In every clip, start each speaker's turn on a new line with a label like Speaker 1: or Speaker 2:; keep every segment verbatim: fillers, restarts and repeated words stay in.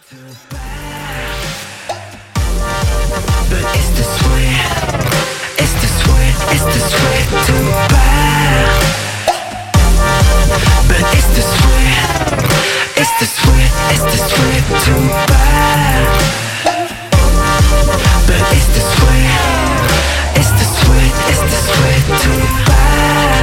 Speaker 1: But it's the sweat, it's the sweat, it's the sweat too bad. But it's the sweat, it's the sweat, it's the sweat too bad. But it's the sweat, it's the sweat, it's the sweat too bad.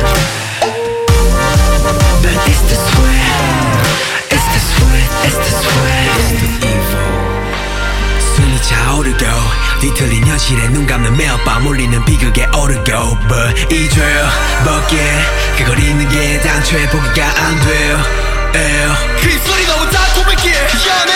Speaker 1: But it's the sweat, it's the sweat, it's the sweat. It's the evil. 숨이 차오르고 뒤틀린 현실에 눈 감는 매일 밤 울리는 비극에 오르고 But 잊어요 벗게 그걸 잊는 게 당초에 포기가 안 돼요 그 입술이 너무 달콤했기에